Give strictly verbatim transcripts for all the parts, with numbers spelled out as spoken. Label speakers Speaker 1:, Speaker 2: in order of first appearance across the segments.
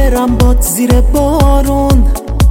Speaker 1: برم باد زیر بارون.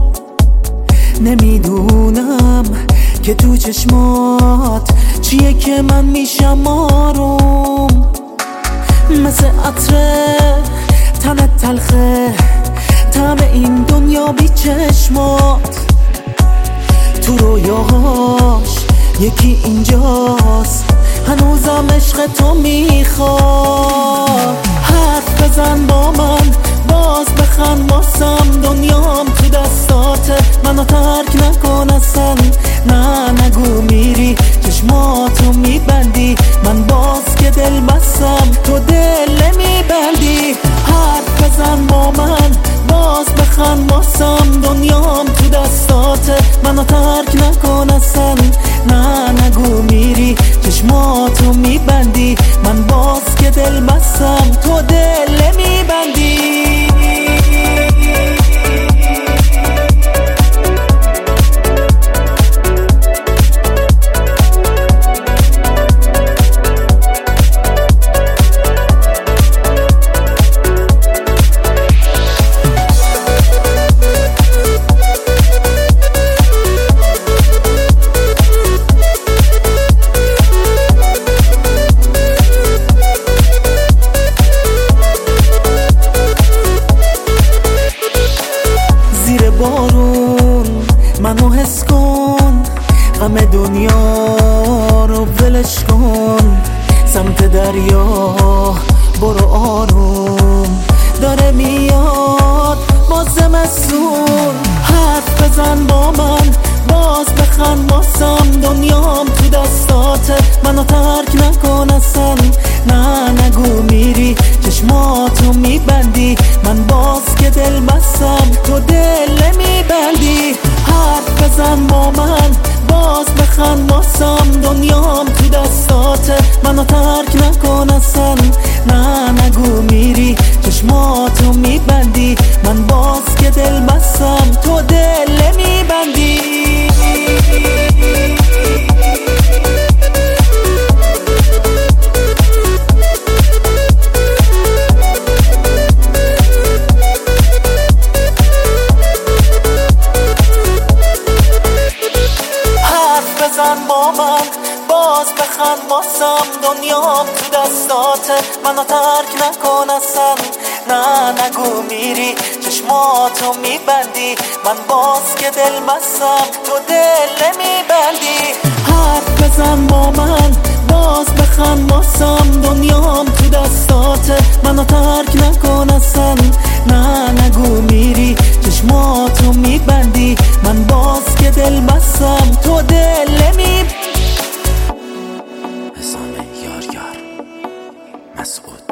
Speaker 1: نمیدونم که تو چشمات چیه که من میشم آروم. مثل عطره تنت تلخه، طعم این دنیا بی چشمات. تو رویاهاش یکی اینجاست، هنوزم عشق تو میخواد. حرف بزن با من، باز بخند واسم، دنیام تو دستاته، منو ترک نکن اصلا. نه نگو میری، چشماتو میبندی، من باز که دل بستم تو دل میبندی. حرف بزن با من، باز بخند واسم، دنیام تو دستاته، منو ترک نکن اصلا. نه نگو میری، چشماتو میبندی، من باز که دل بستم تو دل میبندی. بارون منو حس کن، غم دنیا رو ولش کن. سمت دریا برو آروم، داره میاد باز زمستون. حرف بزن با من، باز بخند واسم، دنیام تو دستاته، منو ترک نکن اصلا. نه نگو میری، چشماتو میبندی، من باز که دل بستم تو دل میبندی. حرف بزن با من، باز بخند واسم، دنیام تو دستاته، منو ترک نکن اصلا. نه نگو میری، چشماتو میبندی، من باز که دل بستم تو دل میبندی. بزن با من، باز بخند واسم، دنیام تو دستاته، منو ترک نکن اصلا. نه نگو میری، چشماتو میبندی، من باز که دل بستم تو دل میبندی. حرف بزن با من، باز بخند واسم، دنیام تو دستاته، منو ترک نکن اصلا. نه نگو میری، چشماتو میبندی، من باز که دل بستم تو دل می. حسام یار یار مسعود.